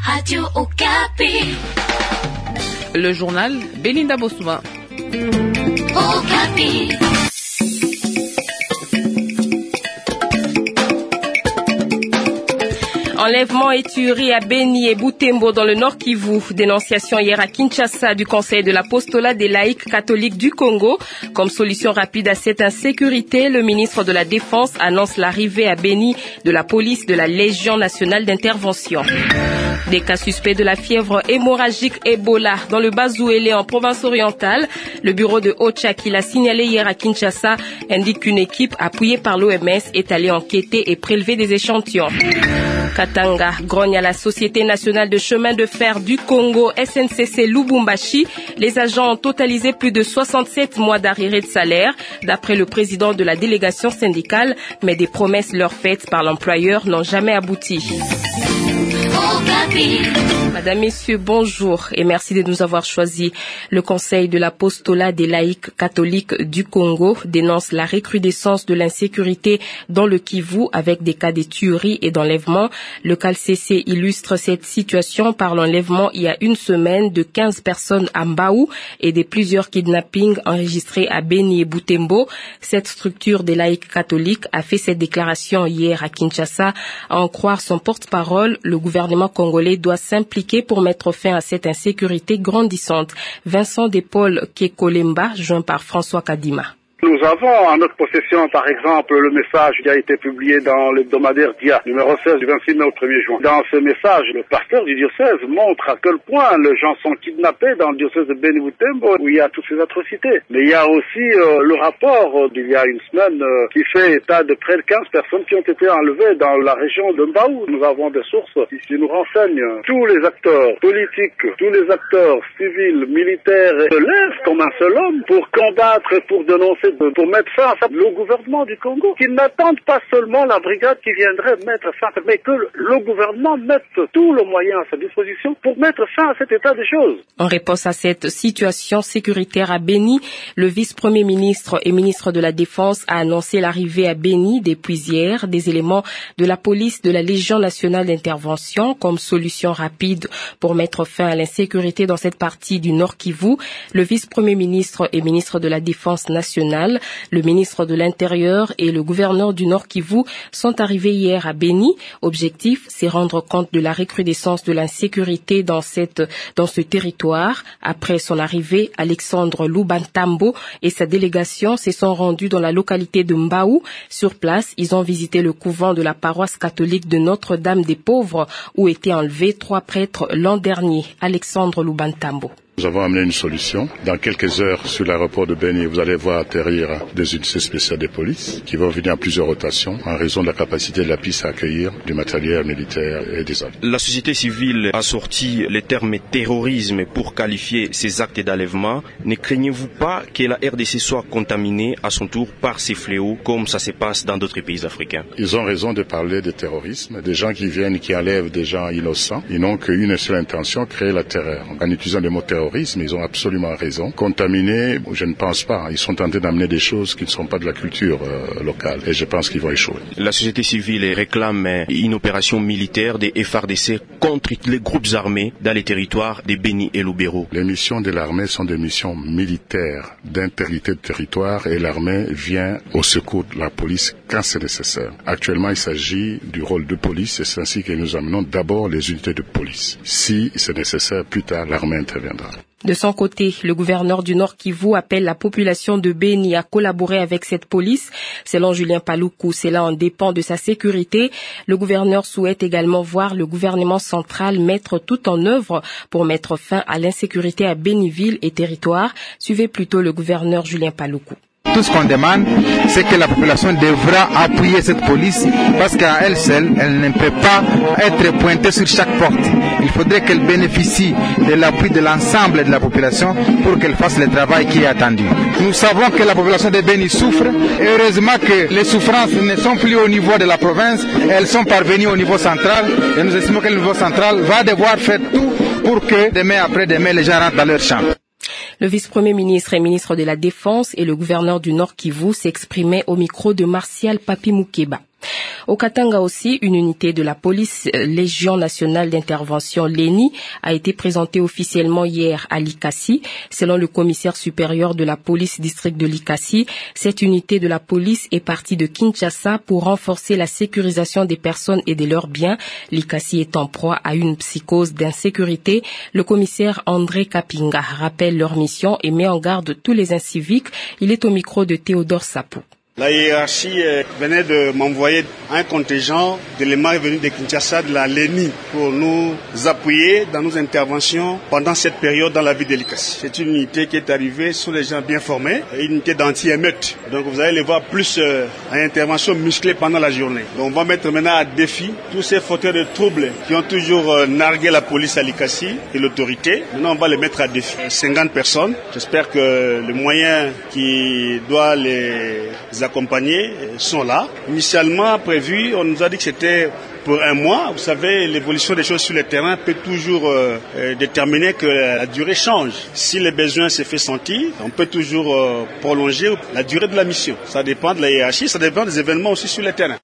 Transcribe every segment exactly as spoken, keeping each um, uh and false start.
Radio Okapi. Le journal Belinda Bossouma. Okapi. Enlèvement et tuerie à Beni et Butembo dans le Nord Kivu. Dénonciation hier à Kinshasa du Conseil de l'apostolat des laïcs catholiques du Congo. Comme solution rapide à cette insécurité, le ministre de la Défense annonce l'arrivée à Beni de la police de la Légion nationale d'intervention. Des cas suspects de la fièvre hémorragique Ebola dans le Bazouélé en province orientale. Le bureau de Ocha qui l'a signalé hier à Kinshasa indique qu'une équipe appuyée par l'O M S est allée enquêter et prélever des échantillons. Katanga grogne à la Société nationale de chemin de fer du Congo, S N C C Lubumbashi. Les agents ont totalisé plus de soixante-sept mois d'arriérés de salaire, d'après le président de la délégation syndicale, mais des promesses leur faites par l'employeur n'ont jamais abouti. Madame, Messieurs, bonjour et merci de nous avoir choisis. Le Conseil de l'apostolat des laïcs catholiques du Congo dénonce la recrudescence de l'insécurité dans le Kivu avec des cas de tueries et d'enlèvement. Le C A L C C illustre cette situation par l'enlèvement il y a une semaine de quinze personnes à Mbaou et de plusieurs kidnappings enregistrés à Beni et Butembo. Cette structure des laïcs catholiques a fait cette déclaration hier à Kinshasa. À en croire son porte-parole, le gouvernement congolais doit s'impliquer pour mettre fin à cette insécurité grandissante. Vincent Despaul Kekolemba, joint par François Kadima. Nous avons en notre possession, par exemple, le message qui a été publié dans l'hebdomadaire D I A, numéro seize du vingt-six mai au premier juin. Dans ce message, le pasteur du diocèse montre à quel point les gens sont kidnappés dans le diocèse de Beni Butembo, où il y a toutes ces atrocités. Mais il y a aussi euh, le rapport euh, d'il y a une semaine euh, qui fait état de près de quinze personnes qui ont été enlevées dans la région de Mbaou. Nous avons des sources qui, qui nous renseignent. Tous les acteurs politiques, tous les acteurs civils, militaires, se lèvent comme un seul homme pour combattre et pour dénoncer, pour mettre fin à ça. Le gouvernement du Congo, qui n'attendent pas seulement la brigade qui viendrait mettre fin, mais que le gouvernement mette tout le moyen à sa disposition pour mettre fin à cet état des choses. En réponse à cette situation sécuritaire à Beni, le vice-premier ministre et ministre de la Défense a annoncé l'arrivée à Beni depuis hier des éléments de la police de la Légion nationale d'intervention comme solution rapide pour mettre fin à l'insécurité dans cette partie du Nord Kivu. Le vice-premier ministre et ministre de la Défense nationale, le ministre de l'Intérieur et le gouverneur du Nord Kivu sont arrivés hier à Beni. Objectif, c'est rendre compte de la recrudescence de l'insécurité dans cette, dans ce territoire. Après son arrivée, Alexandre Lubantambo et sa délégation se sont rendus dans la localité de Mbaou. Sur place, ils ont visité le couvent de la paroisse catholique de Notre-Dame des Pauvres où étaient enlevés trois prêtres l'an dernier. Alexandre Lubantambo. Nous avons amené une solution. Dans quelques heures, sur l'aéroport de Beni, vous allez voir atterrir des unités spéciales de police qui vont venir en plusieurs rotations en raison de la capacité de la piste à accueillir du matériel militaire et des avions. La société civile a sorti le terme terrorisme pour qualifier ces actes d'enlèvement. Ne craignez-vous pas que la R D C soit contaminée à son tour par ces fléaux comme ça se passe dans d'autres pays africains? Ils ont raison de parler de terrorisme, des gens qui viennent, qui enlèvent des gens innocents. Ils n'ont qu'une seule intention, créer la terreur. En utilisant le mot terrorisme, ils ont absolument raison. Contaminés, je ne pense pas. Ils sont tentés d'amener des choses qui ne sont pas de la culture euh, locale. Et je pense qu'ils vont échouer. La société civile réclame une opération militaire des F R D C contre les groupes armés dans les territoires de Beni et Lubero. Les missions de l'armée sont des missions militaires d'intégrité de territoire et l'armée vient au secours de la police quand c'est nécessaire. Actuellement, il s'agit du rôle de police et c'est ainsi que nous amenons d'abord les unités de police. Si c'est nécessaire, plus tard, l'armée interviendra. De son côté, le gouverneur du Nord Kivu appelle la population de Beni à collaborer avec cette police. Selon Julien Paluku, cela en dépend de sa sécurité. Le gouverneur souhaite également voir le gouvernement central mettre tout en œuvre pour mettre fin à l'insécurité à Beniville et territoire. Suivez plutôt le gouverneur Julien Paluku. Tout ce qu'on demande, c'est que la population devra appuyer cette police parce qu'à elle seule, elle ne peut pas être pointée sur chaque porte. Il faudrait qu'elle bénéficie de l'appui de l'ensemble de la population pour qu'elle fasse le travail qui est attendu. Nous savons que la population de Beni souffre et heureusement que les souffrances ne sont plus au niveau de la province, elles sont parvenues au niveau central et nous estimons que le niveau central va devoir faire tout pour que demain après-demain les gens rentrent dans leur champ. Le vice-premier ministre et ministre de la Défense et le gouverneur du Nord Kivu s'exprimaient au micro de Martial Papi Moukeba. Au Katanga aussi, une unité de la police euh, Légion nationale d'intervention L E N I a été présentée officiellement hier à Likasi. Selon le commissaire supérieur de la police district de Likasi, cette unité de la police est partie de Kinshasa pour renforcer la sécurisation des personnes et de leurs biens. Likasi est en proie à une psychose d'insécurité. Le commissaire André Kapinga rappelle leur mission et met en garde tous les inciviques. Il est au micro de Théodore Sapou. La hiérarchie venait de m'envoyer un contingent d'éléments venus de Kinshasa, de la L E N I, pour nous appuyer dans nos interventions pendant cette période dans la ville de Likasi. C'est une unité qui est arrivée, ce sont des gens bien formés, une unité d'anti-émeute. Donc vous allez les voir plus euh, en intervention musclée pendant la journée. Donc on va mettre maintenant à défi tous ces fauteurs de troubles qui ont toujours euh, nargué la police à Likasi et l'autorité. Maintenant on va les mettre à défi. cinquante personnes. J'espère que les moyens qui doivent les accompagnés sont là. Initialement prévu, on nous a dit que c'était pour un mois. Vous savez, l'évolution des choses sur le terrain peut toujours euh, euh, déterminer que la durée change. Si le besoin se fait sentir, on peut toujours euh, prolonger la durée de la mission. Ça dépend de la hiérarchie, ça dépend des événements aussi sur le terrain.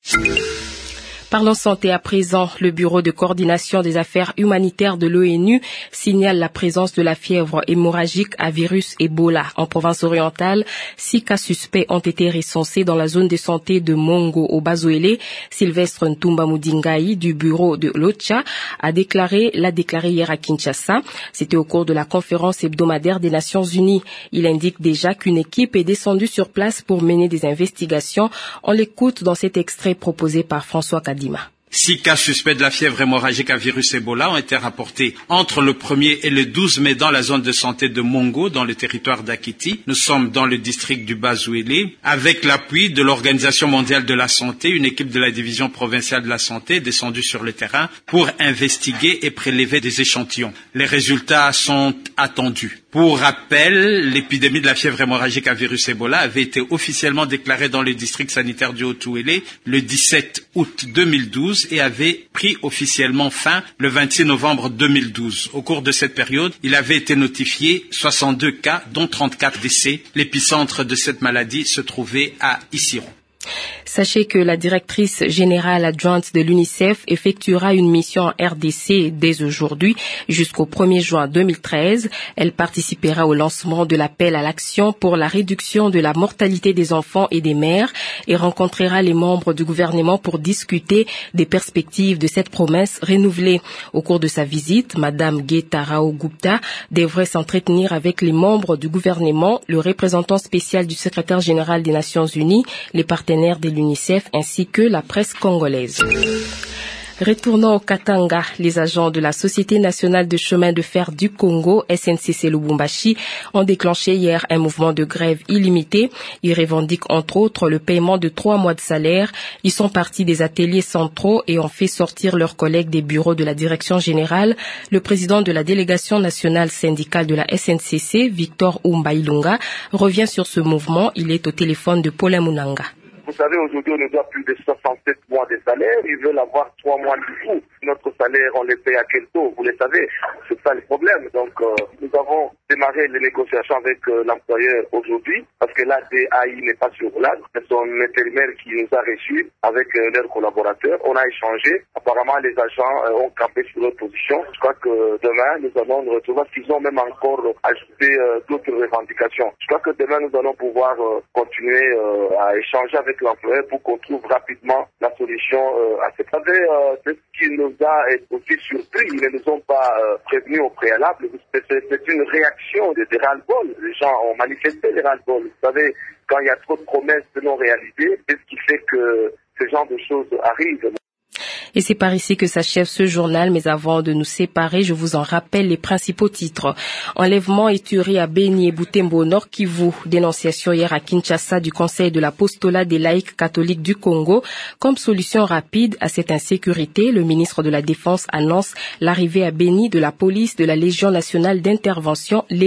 Parlons santé à présent. Le Bureau de coordination des affaires humanitaires de l'ONU signale la présence de la fièvre hémorragique à virus Ebola. En province orientale, six cas suspects ont été recensés dans la zone de santé de Mongo au Bazoélé. Sylvestre Ntumba Mudingai du bureau de l'OCHA a déclaré, l'a déclaré hier à Kinshasa. C'était au cours de la conférence hebdomadaire des Nations Unies. Il indique déjà qu'une équipe est descendue sur place pour mener des investigations. On l'écoute dans cet extrait proposé par François Kadima. Six cas suspects de la fièvre hémorragique à virus Ebola ont été rapportés entre le premier et le douze mai dans la zone de santé de Mongo, dans le territoire d'Akiti. Nous sommes dans le district du Bazoélé. Avec l'appui de l'Organisation mondiale de la santé, une équipe de la division provinciale de la santé est descendue sur le terrain pour investiguer et prélever des échantillons. Les résultats sont attendus. Pour rappel, l'épidémie de la fièvre hémorragique à virus Ebola avait été officiellement déclarée dans le district sanitaire du Haut-Ouélé le dix-sept août deux mille douze et avait pris officiellement fin le vingt-six novembre deux mille douze. Au cours de cette période, il avait été notifié soixante-deux cas, dont trente-quatre décès. L'épicentre de cette maladie se trouvait à Issiron. Sachez que la directrice générale adjointe de l'UNICEF effectuera une mission en R D C dès aujourd'hui jusqu'au premier juin deux mille treize. Elle participera au lancement de l'appel à l'action pour la réduction de la mortalité des enfants et des mères et rencontrera les membres du gouvernement pour discuter des perspectives de cette promesse renouvelée. Au cours de sa visite, Madame Geta Rao Gupta devrait s'entretenir avec les membres du gouvernement, le représentant spécial du secrétaire général des Nations Unies, les partenaires de l'UNICEF ainsi que la presse congolaise. Retournons au Katanga, les agents de la Société nationale de chemin de fer du Congo, S N C C Lubumbashi, ont déclenché hier un mouvement de grève illimité. Ils revendiquent entre autres le paiement de trois mois de salaire. Ils sont partis des ateliers centraux et ont fait sortir leurs collègues des bureaux de la direction générale. Le président de la délégation nationale syndicale de la S N C C, Victor Umbailunga, revient sur ce mouvement. Il est au téléphone de Paulin Munanga. Vous savez, aujourd'hui, on ne doit plus de soixante-sept mois de salaire. Ils veulent avoir trois mois de tout. Notre salaire, on les paye à quel taux? Vous le savez, c'est ça le problème. Donc, euh, nous avons démarré les négociations avec euh, l'employeur aujourd'hui parce que l'A D A I n'est pas sur place. C'est son intérimaire qui nous a reçus avec euh, leurs collaborateurs. On a échangé. Apparemment, les agents euh, ont campé sur leur position. Je crois que demain, nous allons nous retrouver parce qu'ils ont même encore ajouté euh, d'autres revendications. Je crois que demain, nous allons pouvoir euh, continuer euh, à échanger avec l'employeur pour qu'on trouve rapidement la solution euh, à cette. Vous savez, euh, c'est ce qui nous a aussi surpris. Ils ne nous ont pas euh, prévenus au préalable. C'est, c'est, c'est une réaction de, de ras-le-bol. Les gens ont manifesté les ras-le-bol. Vous savez, quand il y a trop de promesses non réalisées, c'est ce qui fait que ce genre de choses arrivent. Et c'est par ici que s'achève ce journal, mais avant de nous séparer, je vous en rappelle les principaux titres. Enlèvement et tuerie à Beni et Butembo, Nord Kivu. Dénonciation hier à Kinshasa du Conseil de l'apostolat des laïcs catholiques du Congo. Comme solution rapide à cette insécurité, le ministre de la Défense annonce l'arrivée à Beni de la police de la Légion nationale d'intervention, L E N I.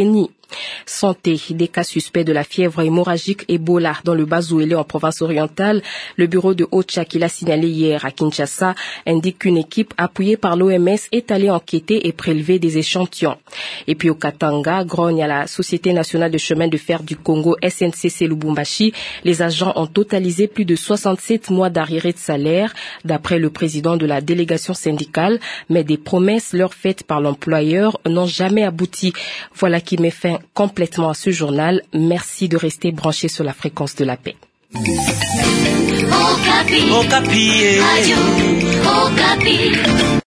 Santé, des cas suspects de la fièvre hémorragique Ebola dans le Bas-Ouélé en province orientale. Le bureau de Ocha qui l'a signalé hier à Kinshasa indique qu'une équipe appuyée par l'O M S est allée enquêter et prélever des échantillons. Et puis au Katanga, grogne à la Société nationale de chemin de fer du Congo S N C C Lubumbashi. Les agents ont totalisé plus de soixante-sept mois d'arriérés de salaire, d'après le président de la délégation syndicale, mais des promesses leur faites par l'employeur n'ont jamais abouti. Voilà qui met fin complètement à ce journal. Merci de rester branchés sur la fréquence de la paix. Okapi. Okapi. Radio Okapi.